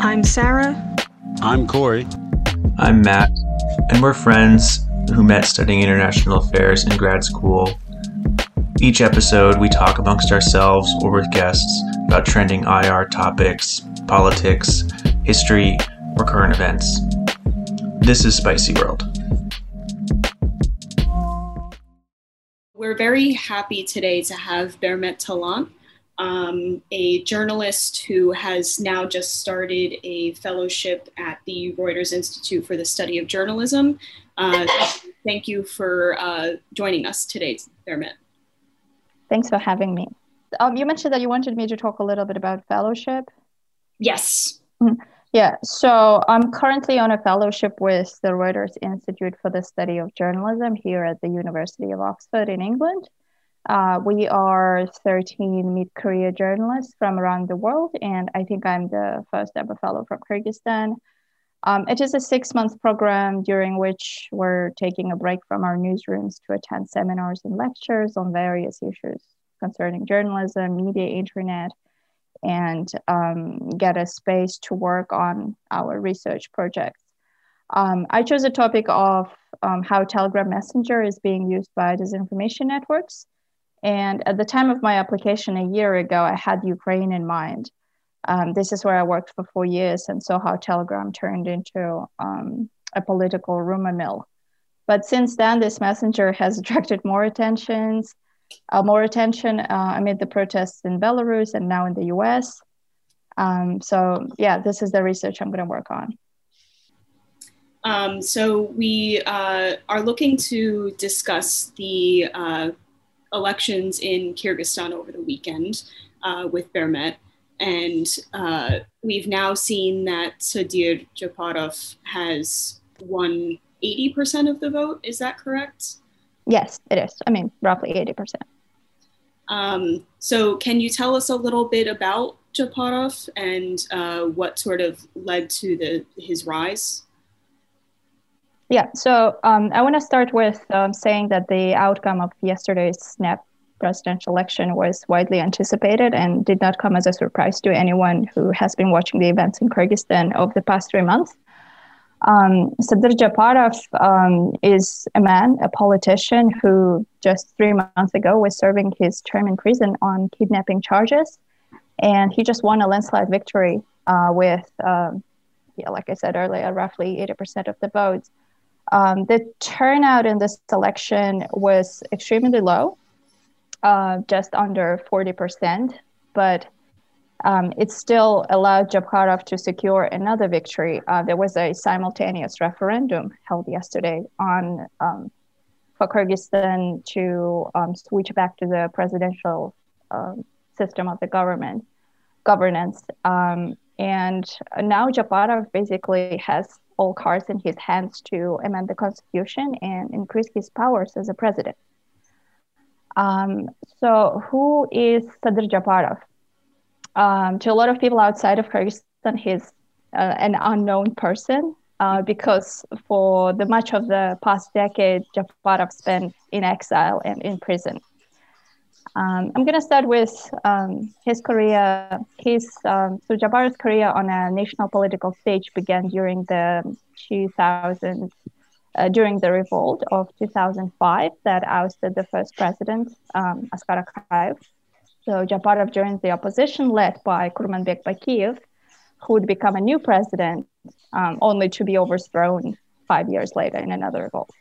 I'm Sarah. I'm Corey. I'm Matt, and we're friends who met studying international affairs in grad school. Each episode, we talk amongst ourselves or with guests about trending IR topics, politics, history, or current events. This is Spicy World. We're very happy today to have Bermet Talant, a journalist who has now just started a fellowship at the Reuters Institute for the Study of Journalism. Thank you for joining us today, Bermet. Thanks for having me. You mentioned that you wanted me to talk a little bit about fellowship. Yes. Yeah, so I'm currently on a fellowship with the Reuters Institute for the Study of Journalism here at the University of Oxford in England. We are 13 mid-career journalists from around the world, and I think I'm the first ever fellow from Kyrgyzstan. It is a 6-month program during which we're taking a break from our newsrooms to attend seminars and lectures on various issues concerning journalism, media, internet, and get a space to work on our research projects. I chose a topic of how Telegram Messenger is being used by disinformation networks. And at the time of my application a year ago, I had Ukraine in mind. This is where I worked for 4 years and saw how Telegram turned into a political rumor mill. But since then, this messenger has attracted more attention amid the protests in Belarus and now in the US. So yeah, this is the research I'm going to work on. So we are looking to discuss the elections in Kyrgyzstan over the weekend with Bermet. And we've now seen that Sadir Japarov has won 80% of the vote. Is that correct? Yes, it is. I mean, roughly 80%. So can you tell us a little bit about Japarov and what sort of led to his rise? Yeah, so I want to start with saying that the outcome of yesterday's snap presidential election was widely anticipated and did not come as a surprise to anyone who has been watching the events in Kyrgyzstan over the past 3 months. Sadir Japarov is a politician who just 3 months ago was serving his term in prison on kidnapping charges. And he just won a landslide victory with, like I said earlier, roughly 80% of the votes. The turnout in this election was extremely low, just under 40%, but it still allowed Japarov to secure another victory. There was a simultaneous referendum held yesterday for Kyrgyzstan to switch back to the presidential system of the governance. And now Japarov basically has all cards in his hands to amend the constitution and increase his powers as a president. So who is Sadir Japarov? To a lot of people outside of Kyrgyzstan, he's an unknown person because for the much of the past decade, Japarov spent in exile and in prison. I'm going to start with his career. So Japarov's career on a national political stage began during the during the revolt of 2005 that ousted the first president, Askar Akayev. So Japarov joined the opposition led by Kurmanbek Bakiyev, who would become a new president, only to be overthrown 5 years later in another revolt.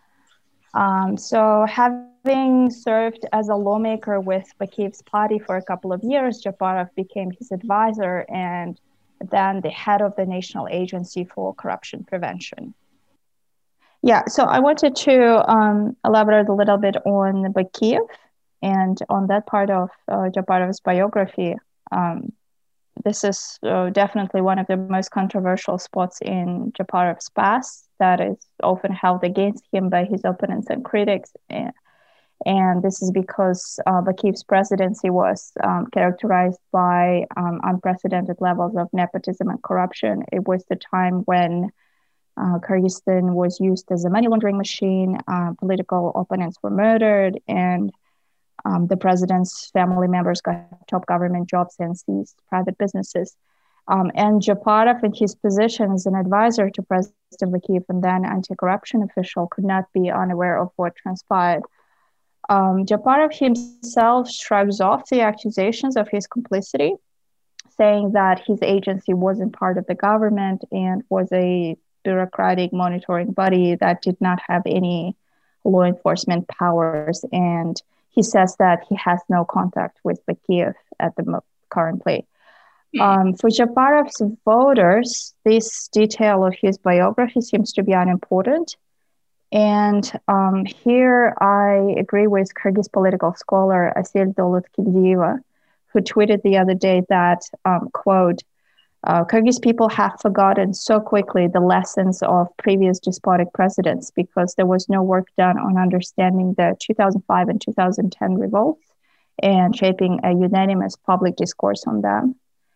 So having served as a lawmaker with Bakiyev's party for a couple of years, Japarov became his advisor and then the head of the National Agency for Corruption Prevention. Yeah, so I wanted to elaborate a little bit on Bakiyev and on that part of Japarov's biography. This is definitely one of the most controversial spots in Japarov's past that is often held against him by his opponents and critics. And this is because Bakiyev's presidency was characterized by unprecedented levels of nepotism and corruption. It was the time when Kyrgyzstan was used as a money laundering machine, political opponents were murdered, and the president's family members got top government jobs and seized private businesses. And Japarov, in his position as an advisor to President Vakiyev and then anti-corruption official, could not be unaware of what transpired. Japarov himself shrugs off the accusations of his complicity, saying that his agency wasn't part of the government and was a bureaucratic monitoring body that did not have any law enforcement powers. And he says that he has no contact with Vakiyev at the currently. For Japarov's voters, this detail of his biography seems to be unimportant. And here I agree with Kyrgyz political scholar Asil Dolutkildieva, who tweeted the other day that, quote, Kyrgyz people have forgotten so quickly the lessons of previous despotic presidents because there was no work done on understanding the 2005 and 2010 revolts and shaping a unanimous public discourse on them.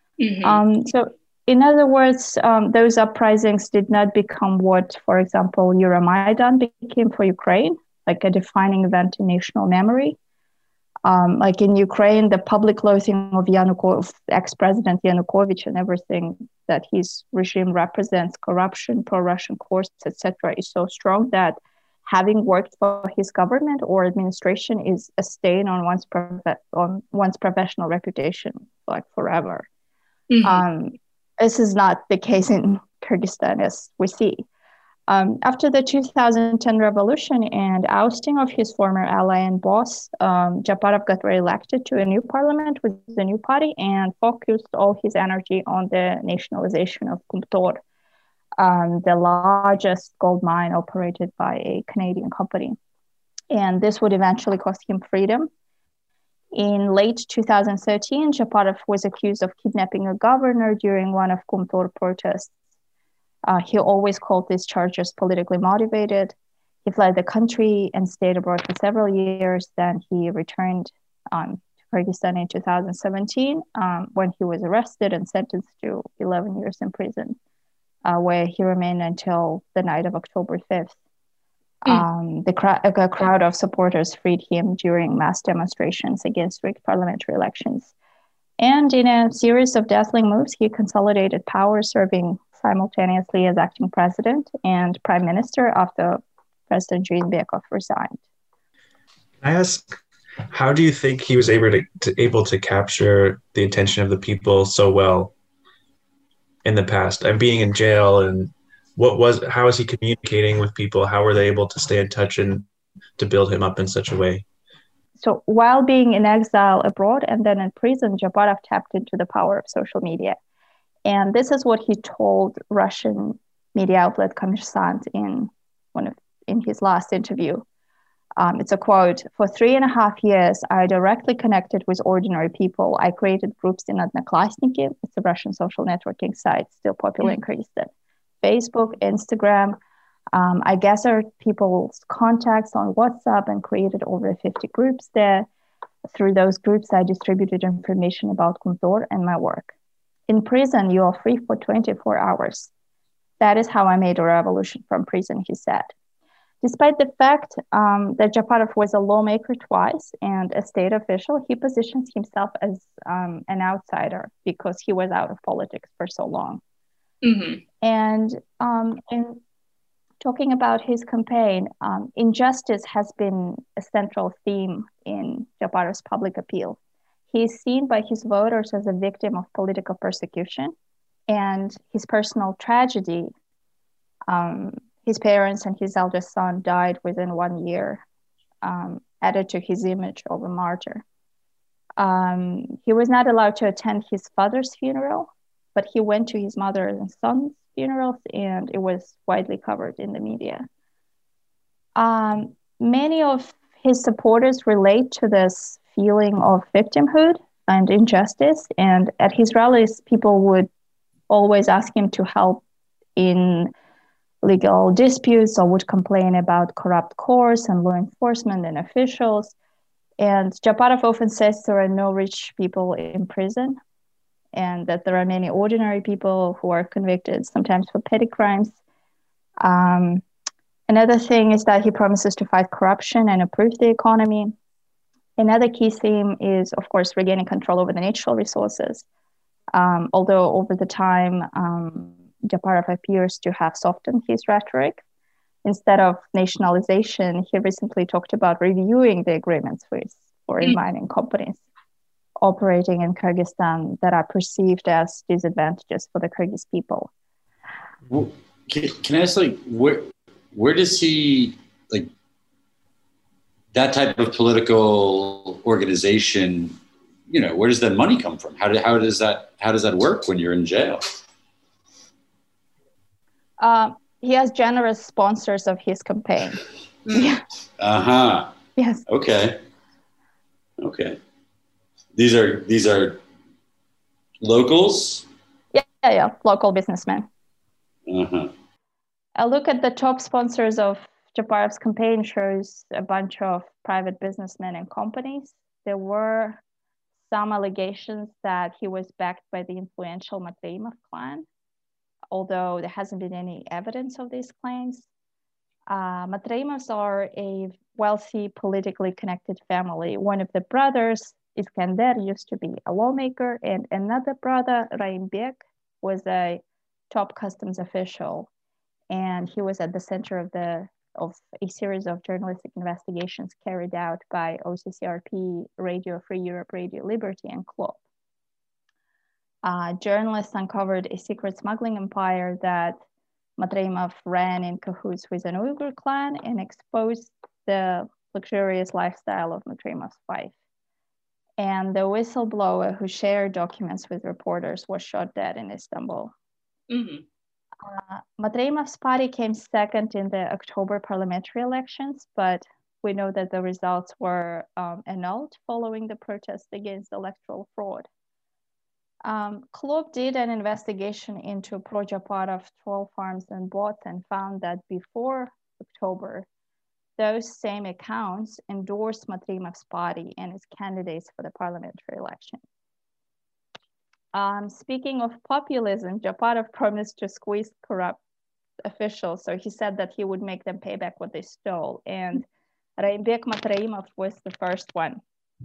So in other words, those uprisings did not become what, for example, Euromaidan became for Ukraine, like a defining event in national memory. Like in Ukraine, the public loathing of ex-president Yanukovych and everything that his regime represents, corruption, pro-Russian course, etc., is so strong that having worked for his government or administration is a stain on one's professional reputation, like forever. This is not the case in Kyrgyzstan, as we see. After the 2010 revolution and ousting of his former ally and boss, Japarov got re-elected to a new parliament with a new party and focused all his energy on the nationalization of Kumtor, the largest gold mine operated by a Canadian company. And this would eventually cost him freedom. In late 2013, Japarov was accused of kidnapping a governor during one of Kumtor protests. He always called these charges politically motivated. He fled the country and stayed abroad for several years. Then he returned to Kyrgyzstan in 2017 when he was arrested and sentenced to 11 years in prison, where he remained until the night of October 5th. A crowd of supporters freed him during mass demonstrations against rigged parliamentary elections. And in a series of dazzling moves, he consolidated power, serving simultaneously as acting president and prime minister after President Jizbekov resigned. Can I ask, how do you think he was able to capture the attention of the people so well in the past? And being in jail, and how is he communicating with people? How were they able to stay in touch and to build him up in such a way? So while being in exile abroad and then in prison, Japarov tapped into the power of social media. And this is what he told Russian media outlet Kommersant in his last interview. It's a quote: "For 3.5 years, I directly connected with ordinary people. I created groups in Odnoklassniki." It's a Russian social networking site, still popular in Kyrgyzstan. Facebook, Instagram. I gathered people's contacts on WhatsApp and created over 50 groups there. Through those groups, I distributed information about Kumtor and my work. In prison, you are free for 24 hours. That is how I made a revolution from prison, he said. Despite the fact that Japarov was a lawmaker twice and a state official, he positions himself as an outsider because he was out of politics for so long. And in talking about his campaign, injustice has been a central theme in Japarov's public appeal. He is seen by his voters as a victim of political persecution, and his personal tragedy, his parents and his eldest son died within 1 year, added to his image of a martyr. He was not allowed to attend his father's funeral, but he went to his mother and son's funerals, and it was widely covered in the media. Many of his supporters relate to this feeling of victimhood and injustice, and at his rallies, people would always ask him to help in legal disputes or would complain about corrupt courts and law enforcement and officials. And Japarov often says there are no rich people in prison, and that there are many ordinary people who are convicted, sometimes for petty crimes. Another thing is that he promises to fight corruption and improve the economy. Another key theme is, of course, regaining control over the natural resources. Although over the time, Japarov appears to have softened his rhetoric. Instead of nationalization, he recently talked about reviewing the agreements with foreign mining companies operating in Kyrgyzstan that are perceived as disadvantages for the Kyrgyz people. Well, can I ask, like, where does he, like, that type of political organization, you know, where does that money come from? How does that work when you're in jail? He has generous sponsors of his campaign. Yeah. Uh-huh. Yes. Okay. These are locals? Yeah. Local businessmen. Uh-huh. A look at the top sponsors of Japarov's campaign shows a bunch of private businessmen and companies. There were some allegations that he was backed by the influential Matveimov clan, although there hasn't been any evidence of these claims. Matveimovs are a wealthy, politically connected family. One of the brothers, Iskander, used to be a lawmaker, and another brother, Raimbek, was a top customs official, and he was at the center of a series of journalistic investigations carried out by OCCRP, Radio Free Europe, Radio Liberty, and CLOP. Journalists uncovered a secret smuggling empire that Matveimov ran in cahoots with an Uyghur clan and exposed the luxurious lifestyle of Matveimov's wife. And the whistleblower who shared documents with reporters was shot dead in Istanbul. Mm-hmm. Matveimov's party came second in the October parliamentary elections, but we know that the results were annulled following the protest against electoral fraud. CLOP did an investigation into pro-Japarov troll farms and bots and found that before October, those same accounts endorsed Matveimov's party and its candidates for the parliamentary election. Speaking of populism, Japarov promised to squeeze corrupt officials. So he said that he would make them pay back what they stole. And Raimbek Matveimov was the first one.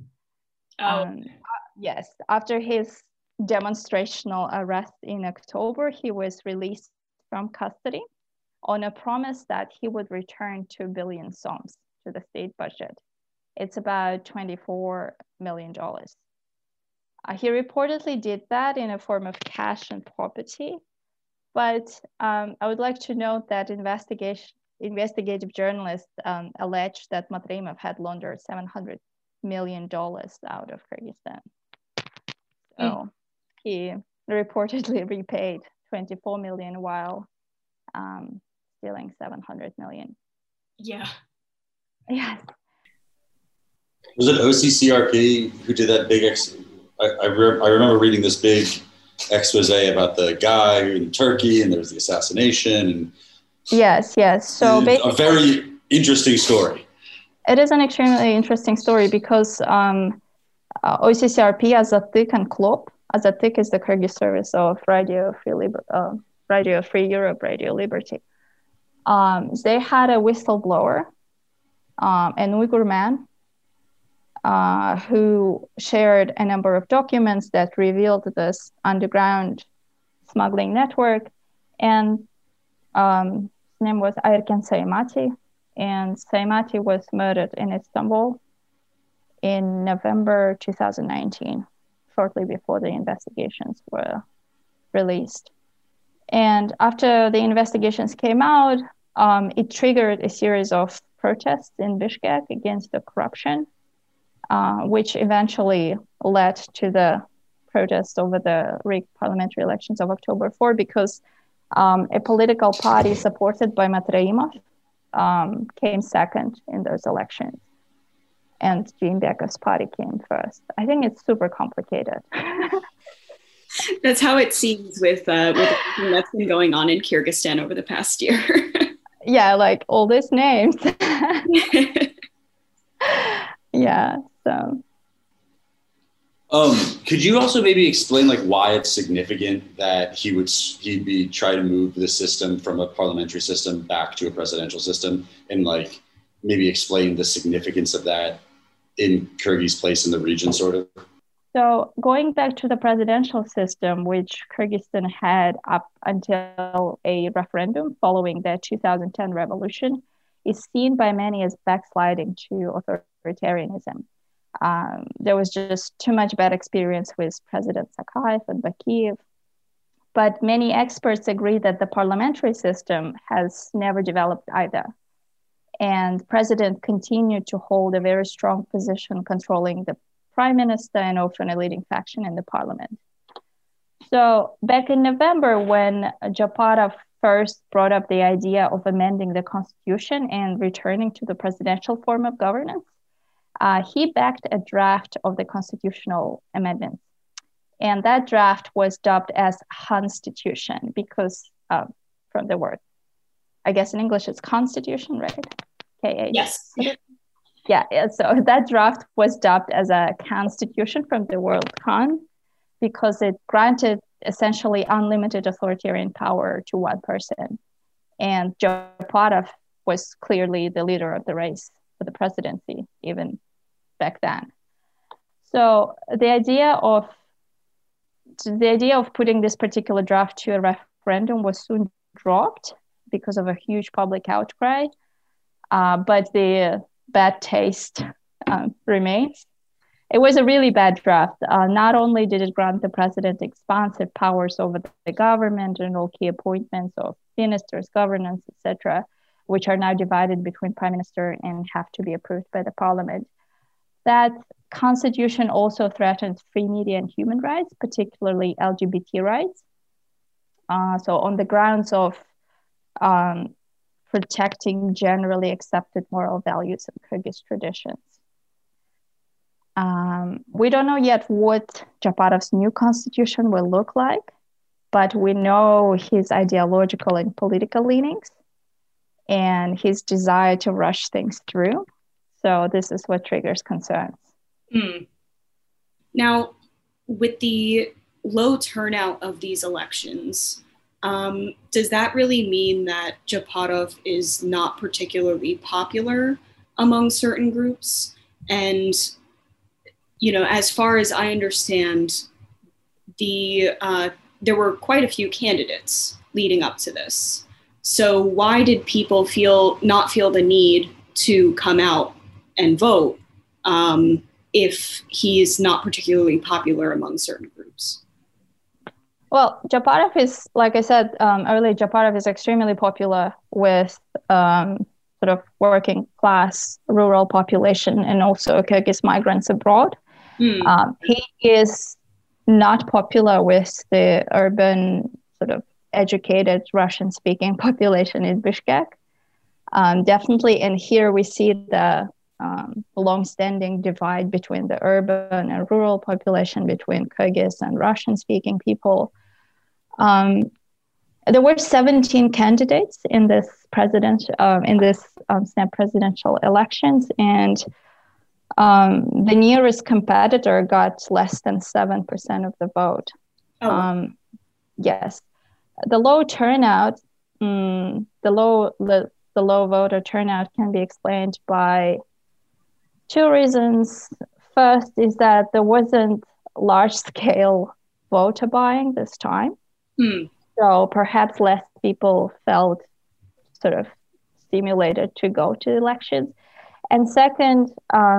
Yes, after his demonstrational arrest in October, he was released from custody on a promise that he would return 2 billion soms to the state budget. It's about $24 million. He reportedly did that in a form of cash and property, but I would like to note that investigative journalists alleged that Matveimov had laundered $700 million out of Kyrgyzstan. So he reportedly repaid 24 million while stealing 700 million. Yeah. Yes. Was it OCCRP who did that big I remember reading this big expose about the guy in Turkey, and there was the assassination. And yes. So a very interesting story. It is an extremely interesting story because OCCRP, Azattyk, and CLOP. Azattyk is the Kyrgyz service of Radio Free Europe, Radio Liberty. They had a whistleblower, an Uyghur man, who shared a number of documents that revealed this underground smuggling network. And his name was Erken Saimati. And Saimati was murdered in Istanbul in November 2019, shortly before the investigations were released. And after the investigations came out, it triggered a series of protests in Bishkek against the corruption, which eventually led to the protests over the rigged parliamentary elections of October 4, because a political party supported by Matveimov came second in those elections, and Jeenbekov's party came first. I think it's super complicated. That's how it seems with everything that's been going on in Kyrgyzstan over the past year. Yeah, like all these names. Yeah, so. Could you also maybe explain like why it's significant that he'd be trying to move the system from a parliamentary system back to a presidential system, and like maybe explain the significance of that in Kyrgyz place in the region, sort of? So going back to the presidential system, which Kyrgyzstan had up until a referendum following the 2010 revolution, is seen by many as backsliding to authoritarianism. There was just too much bad experience with President Sakaev and Bakiyev. But many experts agree that the parliamentary system has never developed either. And president continued to hold a very strong position controlling the prime minister and often a leading faction in the parliament. So back in November, when Japarov first brought up the idea of amending the constitution and returning to the presidential form of governance, he backed a draft of the constitutional amendments. And that draft was dubbed as Constitution because from the word, I guess in English it's constitution, right? K-A. Yes. Yeah, so that draft was dubbed as a constitution from the word Khan because it granted essentially unlimited authoritarian power to one person. And Japarov was clearly the leader of the race for the presidency, even back then. So the idea of putting this particular draft to a referendum was soon dropped because of a huge public outcry, but the bad taste remains. It was a really bad draft. Not only did it grant the president expansive powers over the government and all key appointments of ministers, governance, etc., which are now divided between prime minister and have to be approved by the parliament. That constitution also threatened free media and human rights, particularly LGBT rights. So on the grounds of protecting generally accepted moral values and Kyrgyz traditions. We don't know yet what Japarov's new constitution will look like, but we know his ideological and political leanings and his desire to rush things through. So this is what triggers concerns. Now, with the low turnout of these elections, does that really mean that Japarov is not particularly popular among certain groups? And, you know, as far as I understand, there were quite a few candidates leading up to this. So why did people not feel the need to come out and vote if he is not particularly popular among certain groups? Well, Japarov is, like I said earlier, Japarov is extremely popular with sort of working class, rural population, and also Kyrgyz migrants abroad. He is not popular with the urban, sort of educated Russian-speaking population in Bishkek. Definitely, and here we see the long-standing divide between the urban and rural population, between Kyrgyz and Russian-speaking people. There were 17 candidates in this snap presidential elections, and the nearest competitor got less than 7% of the vote. Yes, the low turnout, the low voter turnout can be explained by two reasons. First is that there wasn't large-scale voter buying this time. So perhaps less people felt sort of stimulated to go to elections. And second,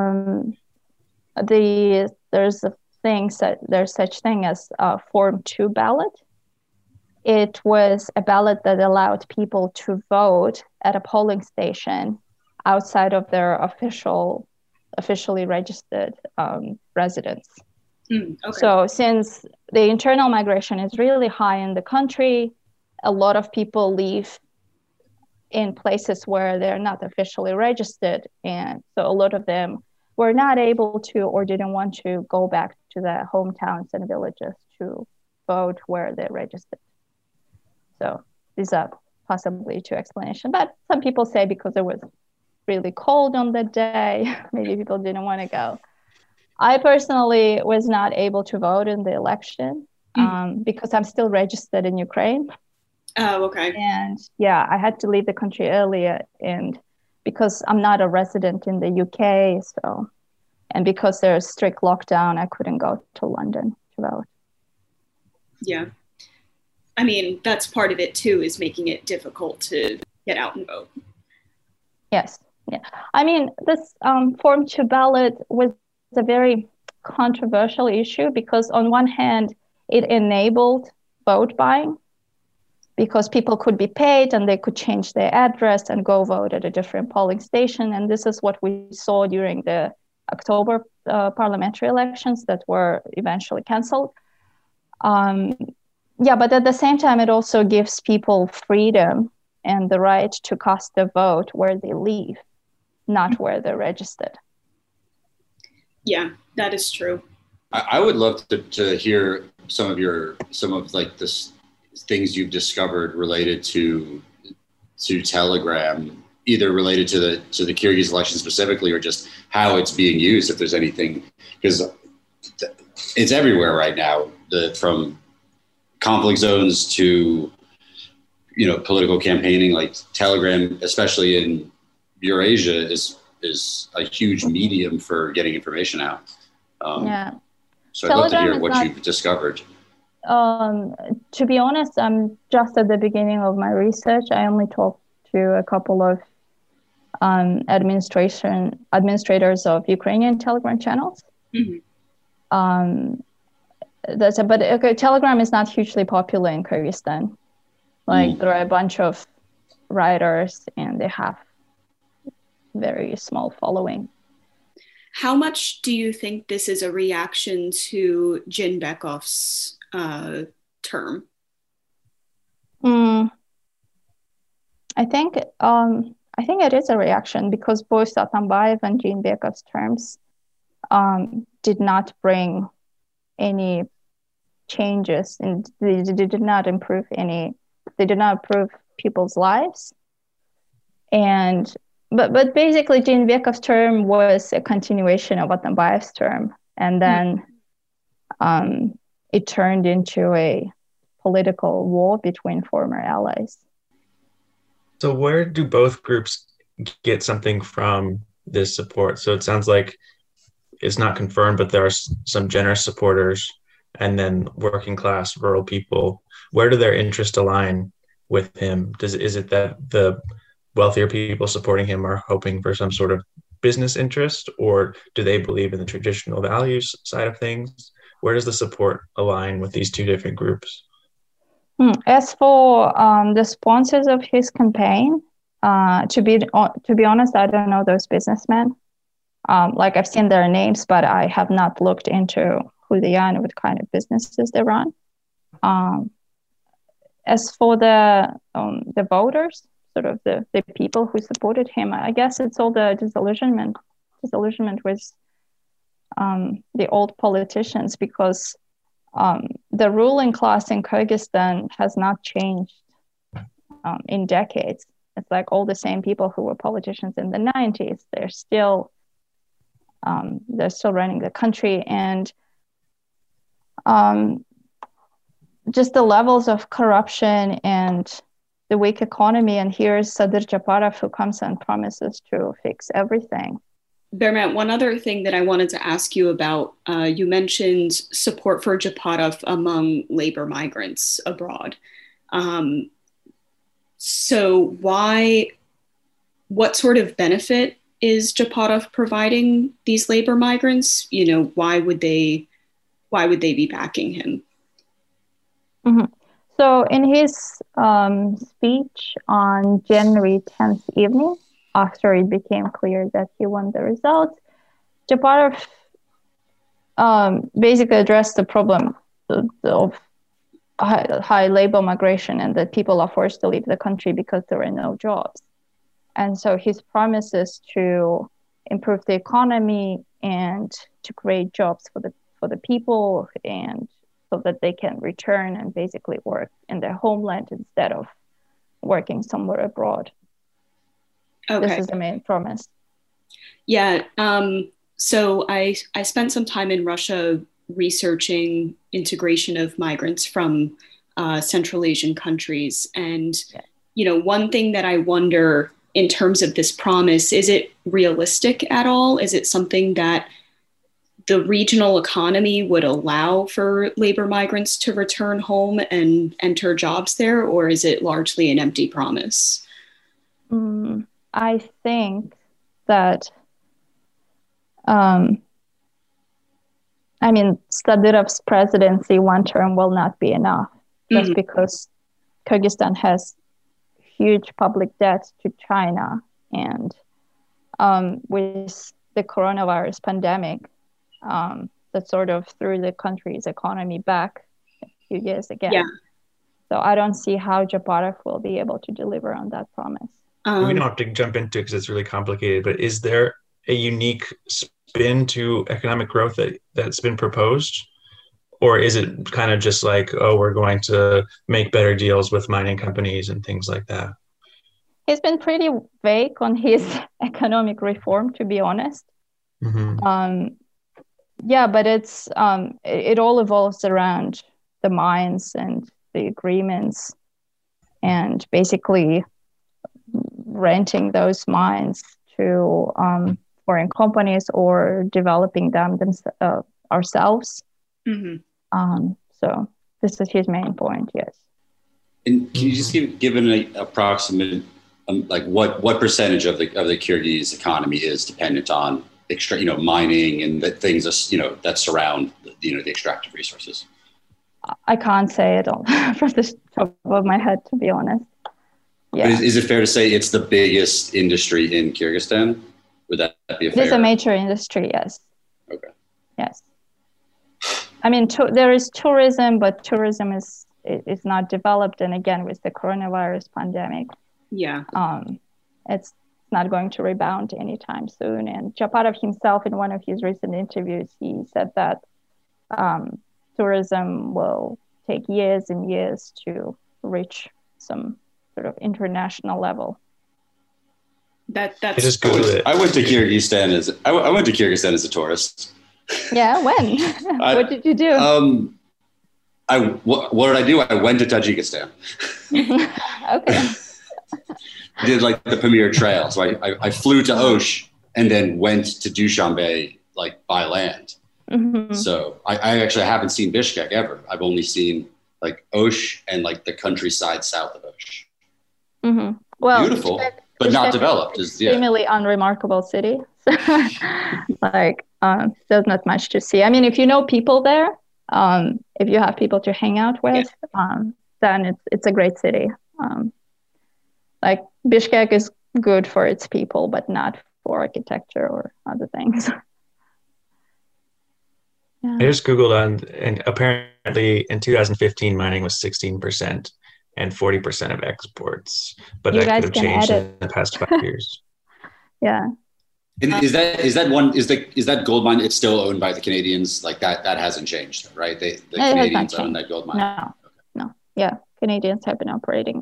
there's such thing as a Form 2 ballot. It was a ballot that allowed people to vote at a polling station outside of their officially registered residence. Okay. So since the internal migration is really high in the country, a lot of people live in places where they're not officially registered. And so a lot of them were not able to or didn't want to go back to their hometowns and villages to vote where they're registered. So these are possibly two explanations. But some people say because it was really cold on the day, maybe people didn't want to go. I personally was not able to vote in the election because I'm still registered in Ukraine. Oh, okay. And yeah, I had to leave the country earlier, and because I'm not a resident in the UK, so And because there's strict lockdown, I couldn't go to London to vote. Yeah. I mean, that's part of it too, is making it difficult to get out and vote. Yes. Yeah. I mean, this Form 2 ballot was a very controversial issue because on one hand, it enabled vote buying because people could be paid and they could change their address and go vote at a different polling station. And this is what we saw during the October parliamentary elections that were eventually canceled. But at the same time, it also gives people freedom and the right to cast their vote where they live, not where they're registered. Yeah, that is true. I would love to hear some of like this things you've discovered related to Telegram, either related to the Kyrgyz election specifically, or just how it's being used. If there's anything, because it's everywhere right now. From conflict zones to political campaigning, like Telegram, especially in Eurasia, is a huge medium for getting information out. So I'd love to hear what you've discovered. To be honest, I'm just at the beginning of my research. I only talked to a couple of administrators of Ukrainian Telegram channels. Mm-hmm. But Telegram is not hugely popular in Kyrgyzstan. There are a bunch of writers and they have very small following. How much do you think this is a reaction to Jinbekov's term? I think it is a reaction because both Atambayev and Jinbekov's terms did not bring any changes, and they did not improve people's lives. But basically Jinbekov's term was a continuation of Atambayev's term, and then it turned into a political war between former allies. So where do both groups get something from this support? So it sounds like it's not confirmed, but there are some generous supporters and then working class rural people. Where do their interests align with him? Is it that the wealthier people supporting him are hoping for some sort of business interest, or do they believe in the traditional values side of things? Where does the support align with these two different groups? As for the sponsors of his campaign, to be honest, I don't know those businessmen. I've seen their names, but I have not looked into who they are and what kind of businesses they run. As for the voters, sort of the people who supported him, I guess it's all the disillusionment with the old politicians, because the ruling class in Kyrgyzstan has not changed in decades. It's like all the same people who were politicians in the 90s. They're still running the country, and just the levels of corruption and the weak economy. And here's Sadir Japarov, who comes and promises to fix everything. Bermat, one other thing that I wanted to ask you about, you mentioned support for Japarov among labor migrants abroad. So what sort of benefit is Japarov providing these labor migrants? Why would they be backing him? Mm-hmm. So in his speech on January 10th evening, after it became clear that he won the results, Japarov basically addressed the problem of high labor migration and that people are forced to leave the country because there are no jobs. And so his promises to improve the economy and to create jobs for the people, and so that they can return and basically work in their homeland instead of working somewhere abroad. Okay. This is the main promise. Yeah. So I spent some time in Russia researching integration of migrants from Central Asian countries. And, one thing that I wonder in terms of this promise, is it realistic at all? Is it something that the regional economy would allow for labor migrants to return home and enter jobs there, or is it largely an empty promise? I think that, Sadyrov's presidency, one term will not be enough, just because Kyrgyzstan has huge public debt to China, and with the coronavirus pandemic, that sort of threw the country's economy back a few years again. Yeah. So I don't see how Japarov will be able to deliver on that promise. We don't have to jump into it because it's really complicated, but is there a unique spin to economic growth that's been proposed? Or is it kind of just like, oh, we're going to make better deals with mining companies and things like that? He's been pretty vague on his economic reform, to be honest. But it all evolves around the mines and the agreements, and basically renting those mines to foreign companies or developing them ourselves. So this is his main point, yes. And can you just give an approximate, like what percentage of the Kyrgyz economy is dependent on mining and the things that surround the extractive resources? I can't say it all from the top of my head, to be honest. Yeah. But is it fair to say it's the biggest industry in Kyrgyzstan? Would that be a fair? It is a major industry, yes. Okay. Yes. There is tourism, but tourism is not developed. And again, with the coronavirus pandemic, it's not going to rebound anytime soon. And Japarov himself, in one of his recent interviews, he said that tourism will take years and years to reach some sort of international level. That's just Google it. I went to Kyrgyzstan as a tourist. Yeah, when? What did you do? What did I do? I went to Tajikistan. Okay. I did like the Pamir Trail. So I flew to Osh and then went to Dushanbe by land. So I actually haven't seen Bishkek ever. I've only seen Osh and the countryside south of Osh. Well, beautiful, but not developed. Extremely unremarkable city. There's not much to see. If you know people there, if you have people to hang out with, then it's a great city. Bishkek is good for its people, but not for architecture or other things. I just Googled and apparently in 2015, mining was 16% and 40% of exports, but that could have changed in the past 5 years. Yeah. And is that gold mine? It's still owned by the Canadians. That hasn't changed, right? The Canadians own that gold mine. No. Yeah, Canadians have been operating.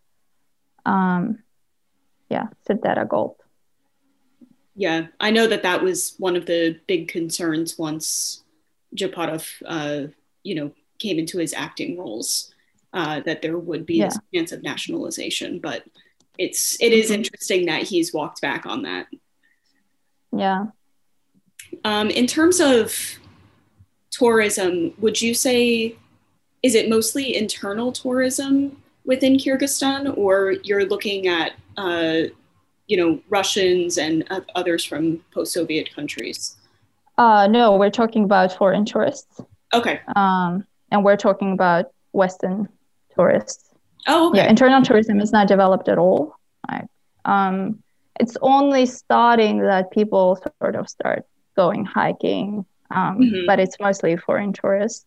Sedera Gold. Yeah, I know that was one of the big concerns once Japarov, came into his acting roles, that there would be a chance of nationalization. But it is interesting that he's walked back on that. Yeah. In terms of tourism, would you say, is it mostly internal tourism within Kyrgyzstan, or you're looking at, Russians and others from post-Soviet countries? No, we're talking about foreign tourists. Okay. And we're talking about Western tourists. Oh, okay. Yeah, internal tourism is not developed at all. It's only starting that people sort of start going hiking, but it's mostly foreign tourists.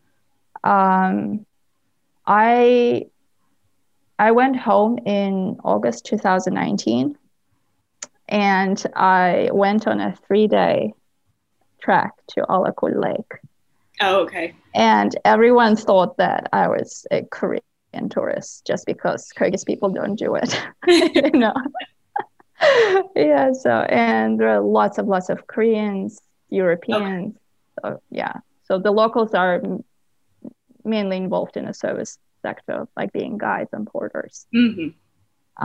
I went home in August 2019, and I went on a 3-day trek to Alakul Lake. Oh, okay. And everyone thought that I was a Korean tourist just because Kyrgyz people don't do it. Yeah, and there are lots of Koreans, Europeans. Okay. So the locals are mainly involved in the service sector, like being guides and porters.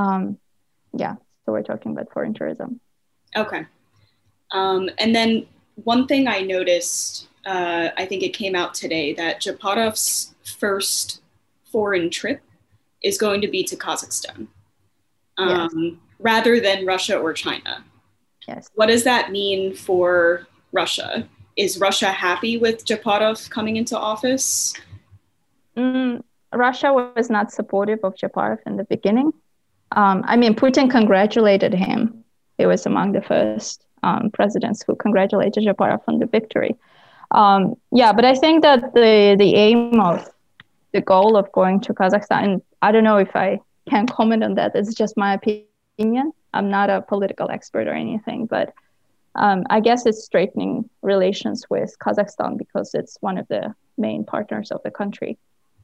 So we're talking about foreign tourism. Okay. And then one thing I noticed, I think it came out today, that Japarov's first foreign trip is going to be to Kazakhstan, Yes. rather than Russia or China. Yes. What does that mean for Russia? Is Russia happy with Japarov coming into office? Russia was not supportive of Japarov in the beginning. Putin congratulated him. He was among the first presidents who congratulated Japarov on the victory. But I think that the aim of the goal of going to Kazakhstan, and I don't know if I can comment on that, it's just my opinion. I'm not a political expert or anything, but I guess it's straightening relations with Kazakhstan because it's one of the main partners of the country.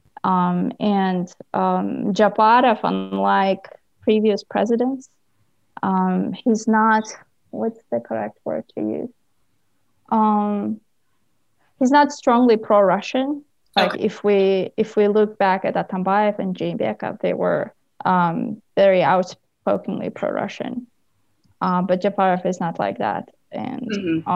Japarov, unlike previous presidents, he's not, what's the correct word to use? He's not strongly pro-Russian. Like if we look back at Atambayev and Jeenbekov, they were very outspokenly pro-Russian. But Japarov is not like that. And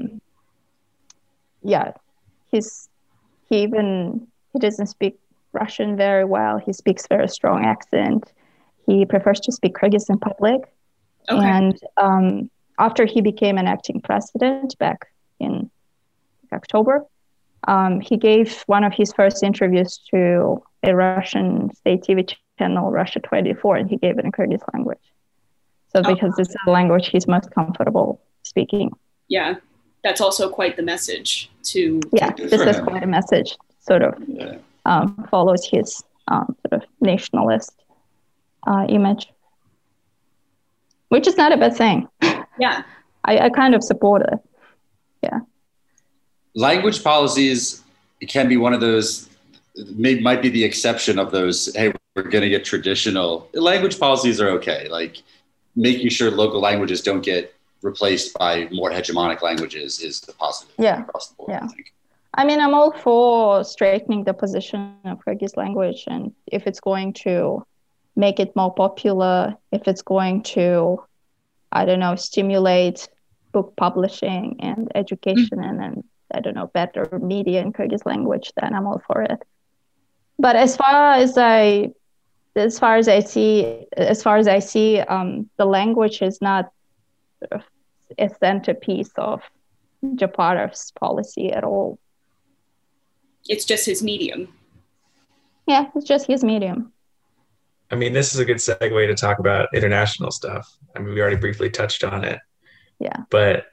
he doesn't speak Russian very well. He speaks very strong accent. He prefers to speak Kyrgyz in public. Okay. And after he became an acting president back in October, he gave one of his first interviews to a Russian state TV channel, Russia 24, and he gave it in Kyrgyz language. So because it's a language he's most comfortable speaking. Yeah, that's also quite the message to... Yeah, this is quite a message, sort of follows his sort of nationalist image, which is not a bad thing. Yeah. I kind of support it. Yeah. Language policies can be one of those, might be the exception of those, hey, we're going to get traditional. Language policies are okay. Like making sure local languages don't get replaced by more hegemonic languages is the positive across the board, I think. I'm all for straightening the position of Kyrgyz language, and if it's going to make it more popular, if it's going to, stimulate book publishing and education and better media in Kyrgyz language, then I'm all for it. But as far as I see, the language is not a centerpiece of Japarov's policy at all. It's just his medium. Yeah, it's just his medium. This is a good segue to talk about international stuff. We already briefly touched on it. Yeah. But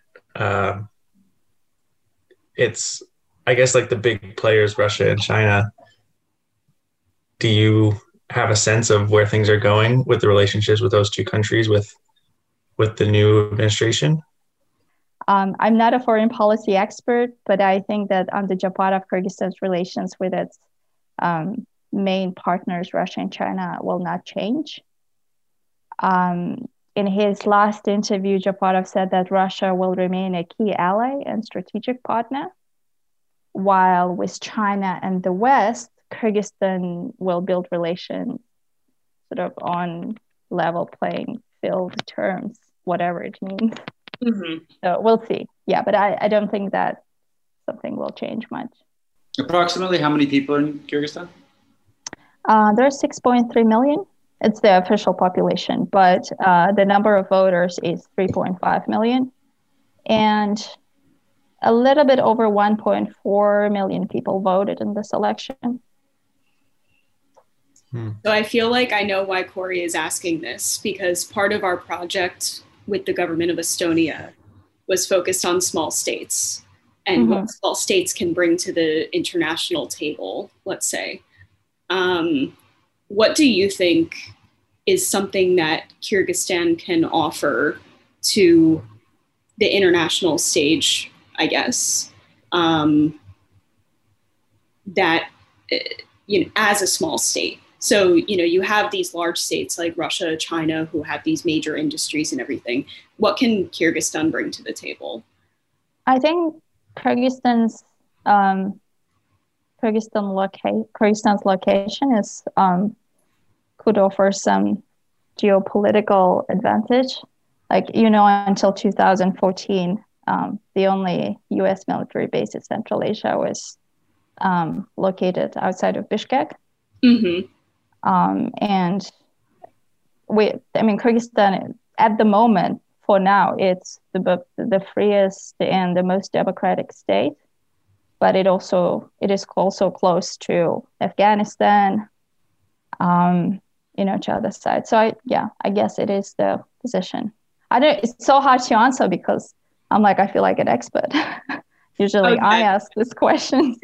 it's, I guess, like the big players, Russia and China. Do you have a sense of where things are going with the relationships with those two countries with the new administration? I'm not a foreign policy expert, but I think that under Japarov, Kyrgyzstan's relations with its main partners, Russia and China, will not change. In his last interview, Japarov said that Russia will remain a key ally and strategic partner, while with China and the West, Kyrgyzstan will build relations sort of on level playing field terms, whatever it means. Mm-hmm. So we'll see. Yeah, but I don't think that something will change much. Approximately how many people in Kyrgyzstan? There's 6.3 million. It's the official population, but the number of voters is 3.5 million. And a little bit over 1.4 million people voted in this election. So I feel like I know why Corey is asking this, because part of our project with the government of Estonia was focused on small states and what small states can bring to the international table, let's say. What do you think is something that Kyrgyzstan can offer to the international stage, I guess, that, as a small state? So, you have these large states like Russia, China, who have these major industries and everything. What can Kyrgyzstan bring to the table? I think Kyrgyzstan's location is could offer some geopolitical advantage. Like, until 2014, The only U.S. military base in Central Asia was located outside of Bishkek. Mm-hmm. And Kyrgyzstan at the moment, for now, it's the freest and the most democratic state, but it is also close to Afghanistan, to other side. So I guess it is the position. It's so hard to answer because I feel like an expert. Usually I ask this question.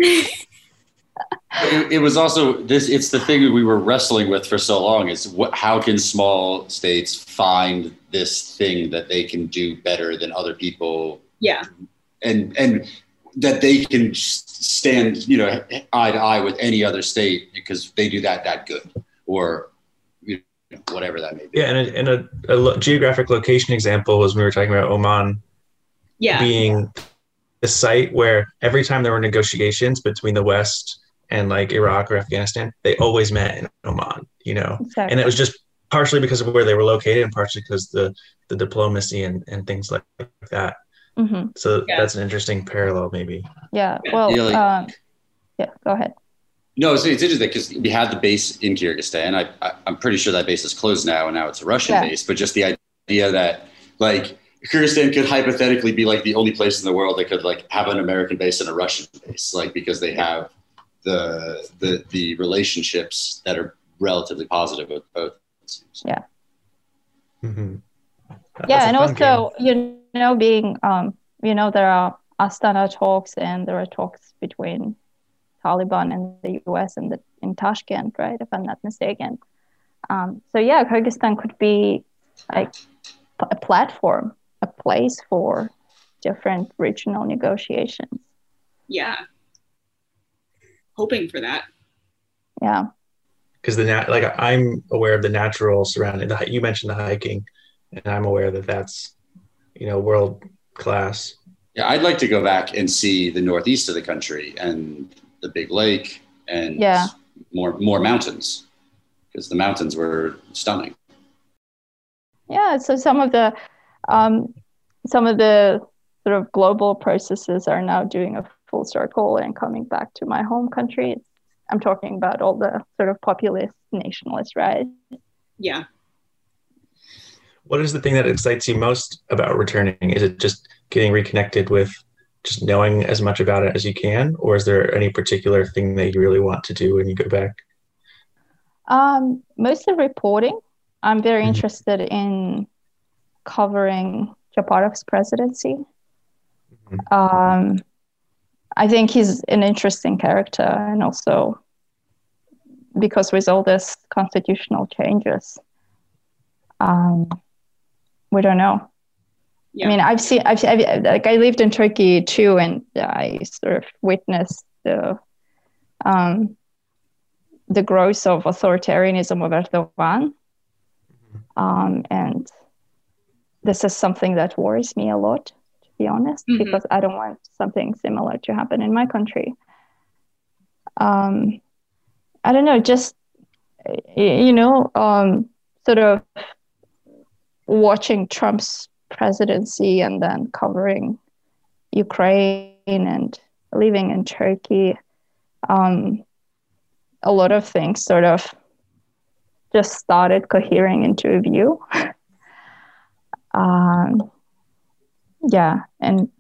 It was also this. It's the thing that we were wrestling with for so long. Is how can small states find this thing that they can do better than other people? Yeah, and that they can stand, eye to eye with any other state because they do that good, or whatever that may be. Yeah, and a geographic location example was when we were talking about Oman. Yeah, being the site where every time there were negotiations between the West and like Iraq or Afghanistan, they always met in Oman, Exactly. And it was just partially because of where they were located and partially because the diplomacy and things like that. Mm-hmm. So that's an interesting parallel, maybe. Yeah. Well, go ahead. No, it's interesting because we had the base in Kyrgyzstan. I'm pretty sure that base is closed now, and now it's a Russian base. But just the idea that Kyrgyzstan could hypothetically be the only place in the world that could have an American base and a Russian base, because they have the relationships that are relatively positive with both. Yeah. Mm-hmm. And also, being, there are Astana talks and there are talks between Taliban and the US and in Tashkent, right? If I'm not mistaken. Kyrgyzstan could be a platform, a place for different regional negotiations. Yeah. Hoping for that. Yeah. Because I'm aware of the natural surrounding. You mentioned the hiking, and I'm aware that that's, world class. Yeah, I'd like to go back and see the northeast of the country and the big lake and more mountains, because the mountains were stunning. Yeah, so some of the sort of global processes are now doing a full circle and coming back to my home country. I'm talking about all the sort of populist nationalists, right? Yeah. What is the thing that excites you most about returning? Is it just getting reconnected with just knowing as much about it as you can? Or is there any particular thing that you really want to do when you go back? Mostly reporting. I'm very interested in covering Japarov's presidency. I think he's an interesting character, and also because with all this constitutional changes, we don't know. Yeah. I mean, I lived in Turkey too, and I sort of witnessed the growth of authoritarianism of Erdogan. And this is something that worries me a lot, to be honest, because I don't want something similar to happen in my country. I don't know, just, sort of watching Trump's presidency and then covering Ukraine and living in Turkey. A lot of things sort of just started cohering into a view. And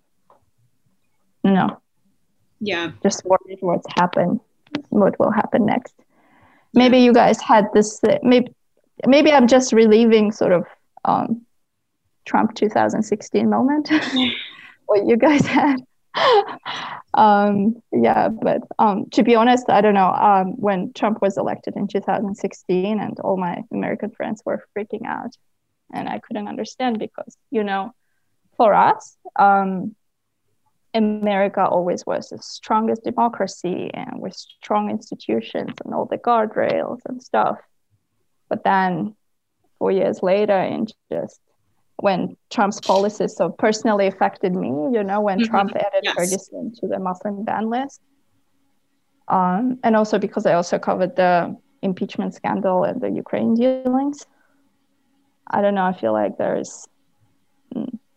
just worried what will happen next. Maybe you guys had this, maybe I'm just relieving sort of Trump 2016 moment, what you guys had. But to be honest, I don't know, when Trump was elected in 2016 and all my American friends were freaking out and I couldn't understand because, for us, America always was the strongest democracy and with strong institutions and all the guardrails and stuff. But then 4 years later, and just when Trump's policies so personally affected me, when Trump added Kyrgyzstan to the Muslim ban list. And also because I also covered the impeachment scandal and the Ukraine dealings. I don't know, I feel like there's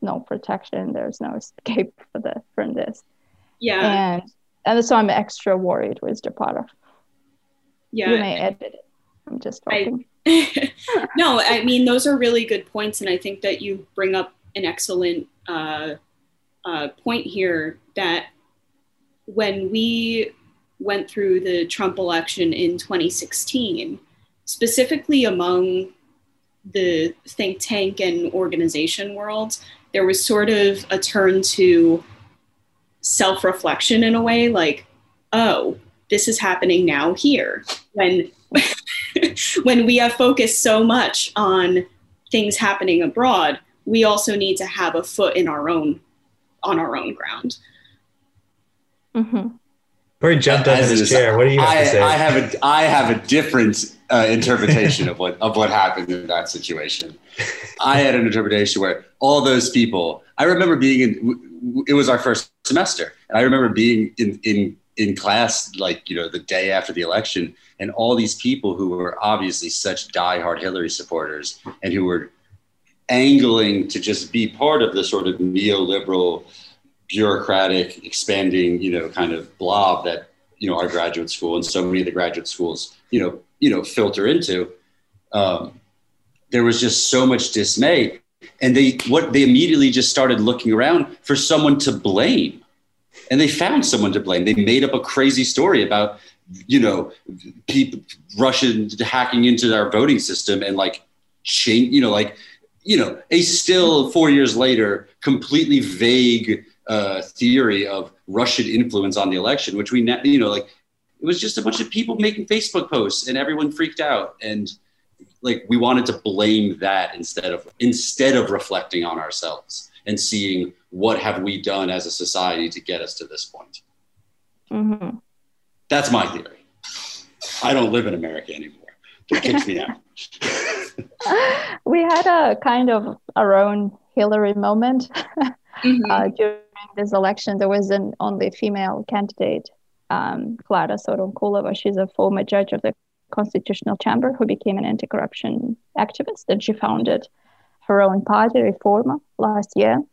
no protection. There's no escape from this. Yeah. And so I'm extra worried with Japarov. Yeah. You may edit it. I'm just talking. No, I mean, those are really good points. And I think that you bring up an excellent point here, that when we went through the Trump election in 2016, specifically among the think tank and organization world, there was sort of a turn to self-reflection in a way, like, oh, this is happening now here. When when we have focused so much on things happening abroad, we also need to have a foot on our own ground. Mm-hmm. Corey jumped up in his chair. What do you have to say? I have a different interpretation of what happened in that situation. I had an interpretation where all those people, I remember being it was our first semester, and I remember being in class, like, the day after the election, and all these people who were obviously such diehard Hillary supporters and who were angling to just be part of the sort of neoliberal, bureaucratic, expanding, kind of blob that, our graduate school and so many of the graduate schools, filter into. There was just so much dismay, and they immediately just started looking around for someone to blame, and they found someone to blame. They made up a crazy story about, people, Russian hacking into our voting system and a still 4 years later completely vague theory of Russian influence on the election, which it was just a bunch of people making Facebook posts and everyone freaked out. And we wanted to blame that instead of reflecting on ourselves and seeing what have we done as a society to get us to this point. Mm-hmm. That's my theory. I don't live in America anymore. They kicked me out. We had a kind of our own Hillary moment. Mm-hmm. During this election. There was an only female candidate, Klara Soronkulova. She's a former judge of the Constitutional Chamber who became an anti-corruption activist, and she founded her own party, Reforma, last year.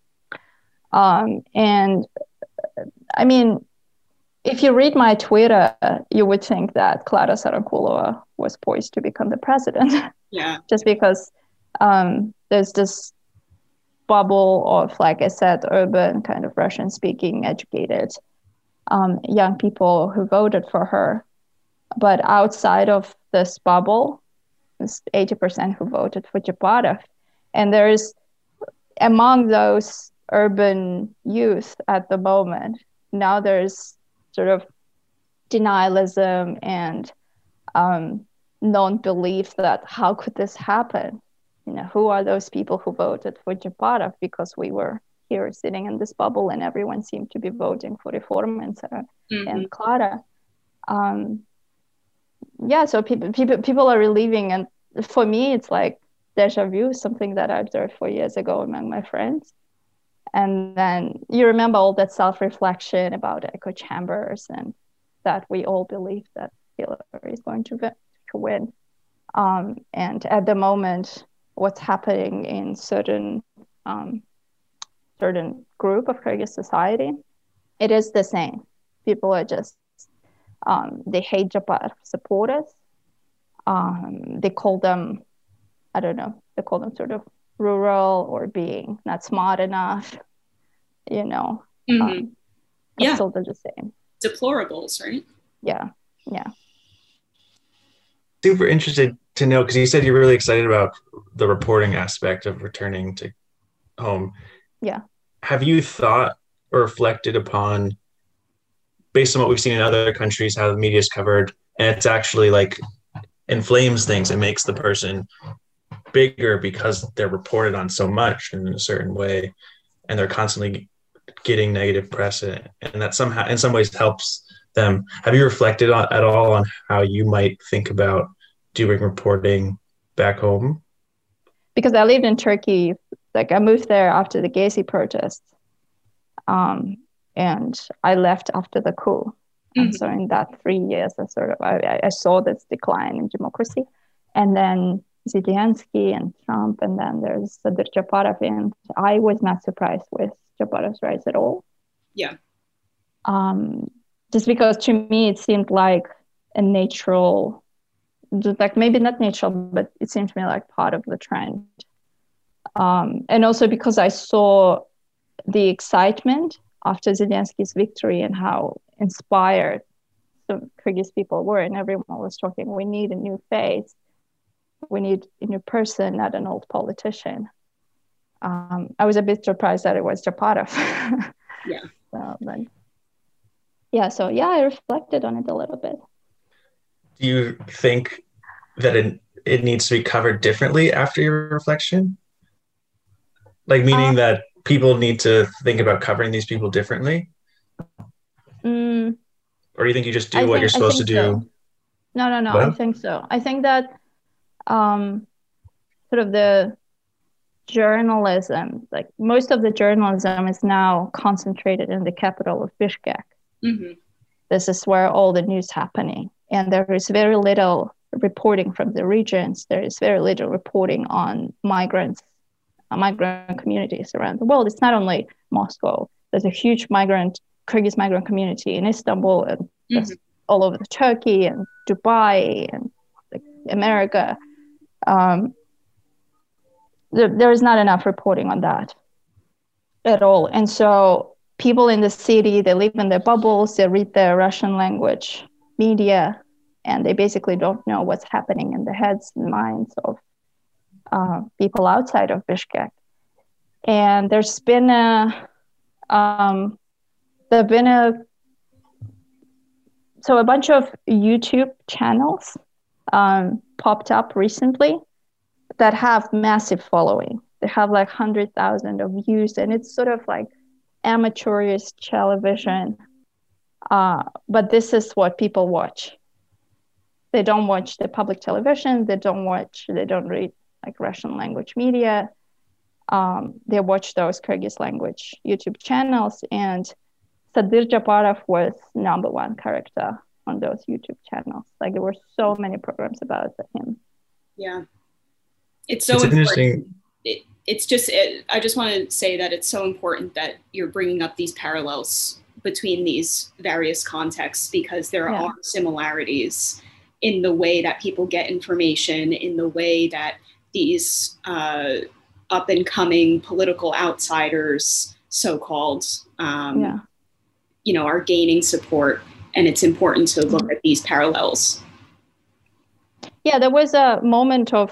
And I mean, if you read my Twitter, you would think that Klara Soronkulova was poised to become the president. Yeah. Just because there's this bubble of, like I said, urban, kind of Russian-speaking, educated young people who voted for her. But outside of this bubble, it's 80% who voted for Japarov. And there's, among those urban youth at the moment, now there's sort of denialism and non-belief that how could this happen? Who are those people who voted for Japarov? Because we were here sitting in this bubble and everyone seemed to be voting for Reform and Klara. So people are relieving, and for me it's like deja vu, something that I observed 4 years ago among my friends. And then you remember all that self-reflection about echo chambers and that we all believe that Hillary is going to win. And at the moment, what's happening in certain group of Kyrgyz society, it is the same. People are just, they hate Japarov supporters. They call them, I don't know, they call them sort of rural or being not smart enough, Mm-hmm. Yeah. Still they're the same. Deplorables, right? Yeah. Super interested to know, because you said you're really excited about the reporting aspect of returning to home. Yeah. Have you thought or reflected upon, based on what we've seen in other countries, how the media is covered, and it's actually inflames things and makes the person bigger because they're reported on so much in a certain way, and they're constantly getting negative press, and that somehow in some ways helps them. Have you reflected at all on how you might think about doing reporting back home? Because I lived in Turkey, I moved there after the Gezi protests, and I left after the coup. Mm-hmm. And so in that 3 years, I saw this decline in democracy. And then Zelensky and Trump, and then there's Sadir Japarov, and I was not surprised with Japarov's rise at all. Yeah. Just because to me it seemed like a natural, just like maybe not natural, but it seemed to me like part of the trend. And also because I saw the excitement after Zelensky's victory and how inspired the Kyrgyz people were, and everyone was talking, we need a new face, we need a new person, not an old politician. I was a bit surprised that it was Japarov. Yeah. So I reflected on it a little bit. Do you think that it needs to be covered differently after your reflection? Like, meaning that people need to think about covering these people differently? Or do you think you just do what you're supposed to do? So. No. What? I think so. I think that sort of the journalism, like most of the journalism is now concentrated in the capital of Bishkek. Mm-hmm. This is where all the news happening. And there is very little reporting from the regions. There is very little reporting on migrant communities around the world. It's not only Moscow. There's a huge Kyrgyz migrant community in Istanbul and just all over Turkey and Dubai and like America. There is not enough reporting on that at all. And so people in the city, they live in their bubbles, they read the Russian language media, and they basically don't know what's happening in the heads and minds of people outside of Bishkek. And there's been a bunch of YouTube channels popped up recently that have massive following. They have like 100,000 of views, and it's sort of like amateurish television. But this is what people watch. They don't watch the public television. They don't read like Russian language media. They watch those Kyrgyz language YouTube channels, and Sadir Japarov was number one character on those YouTube channels. Like there were so many programs about him. Yeah. It's so important. I just want to say that it's so important that you're bringing up these parallels between these various contexts, because there are similarities in the way that people get information, in the way that these up and coming political outsiders, so-called, are gaining support. And it's important to look at these parallels. Yeah, there was a moment of,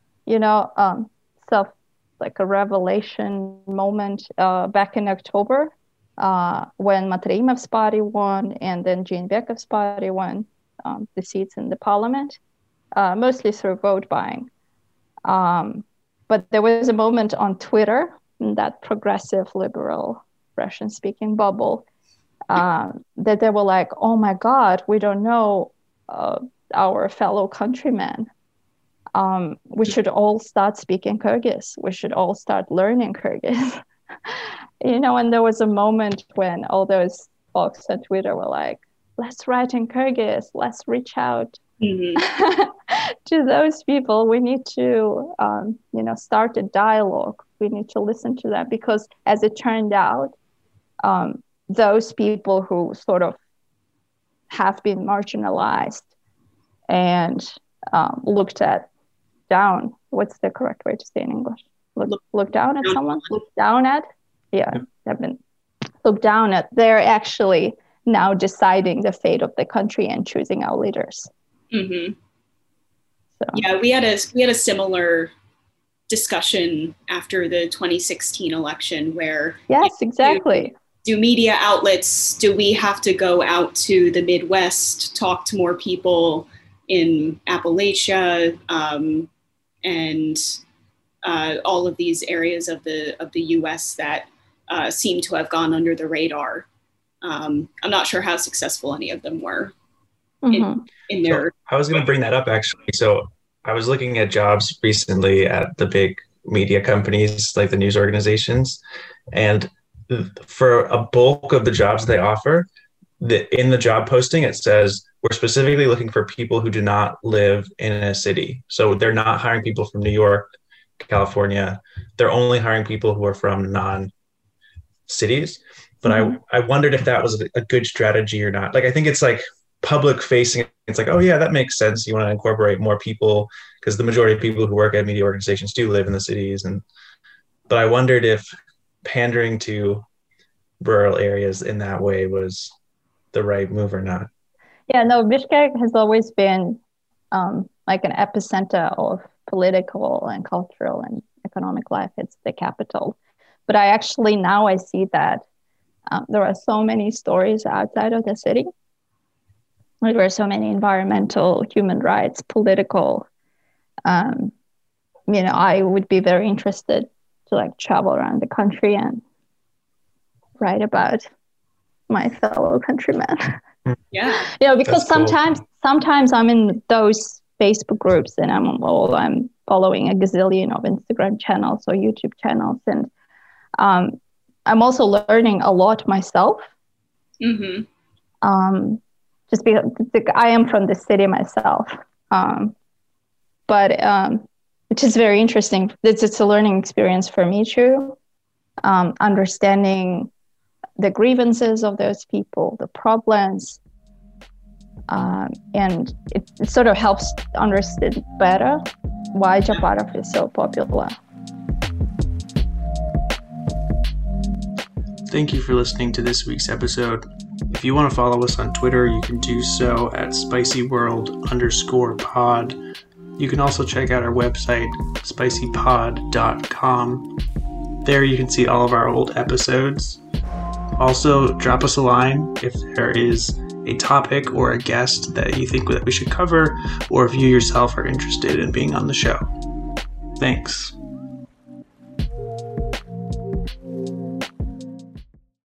like a revelation moment back in October when Matryimov's party won, and then Jeenbekov's party won the seats in the parliament, mostly through vote buying. But there was a moment on Twitter, in that progressive liberal Russian-speaking bubble, that they were like, oh my God, we don't know our fellow countrymen. We should all start speaking Kyrgyz. We should all start learning Kyrgyz. And there was a moment when all those folks on Twitter were like, let's write in Kyrgyz, let's reach out to those people. We need to, start a dialogue. We need to listen to them, because as it turned out, those people who sort of have been marginalized and looked at down, what's the correct way to say in English? Look down at someone? Look down at? Have been looked down at. They're actually now deciding the fate of the country and choosing our leaders. Mm-hmm. So. Yeah, we had a similar discussion after the 2016 election where exactly. Do media outlets, do we have to go out to the Midwest, talk to more people in Appalachia, and all of these areas of the U.S. that seem to have gone under the radar? I'm not sure how successful any of them were in their. So I was going to bring that up actually. So I was looking at jobs recently at the big media companies, like the news organizations, and for a bulk of the jobs they offer, in the job posting, it says, we're specifically looking for people who do not live in a city. So they're not hiring people from New York, California. They're only hiring people who are from non-cities. But I wondered if that was a good strategy or not. Like, I think it's like public facing. It's like, oh yeah, that makes sense. You want to incorporate more people because the majority of people who work at media organizations do live in the cities. But I wondered if pandering to rural areas in that way was the right move or not. Yeah, no, Bishkek has always been like an epicenter of political and cultural and economic life. It's the capital. But I see that there are so many stories outside of the city. There are so many environmental, human rights, political. I would be very interested to like travel around the country and write about my fellow countrymen. Yeah. Because sometimes I'm in those Facebook groups and I'm following a gazillion of Instagram channels or YouTube channels, and I'm also learning a lot myself. Mm-hmm. Just because I am from the city myself, but which is very interesting. It's a learning experience for me too. Understanding the grievances of those people, the problems, and it sort of helps understand better why Japarov is so popular. Thank you for listening to this week's episode. If you want to follow us on Twitter, you can do so at spicyworld_pod. You can also check out our website, spicypod.com. There you can see all of our old episodes. Also, drop us a line if there is a topic or a guest that you think that we should cover, or if you yourself are interested in being on the show. Thanks.